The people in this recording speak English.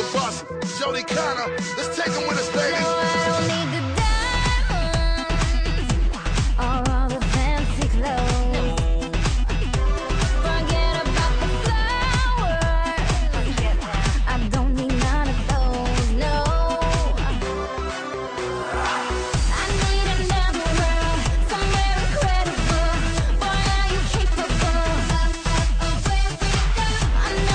the bus. Jody Connor, let's take him with us, baby.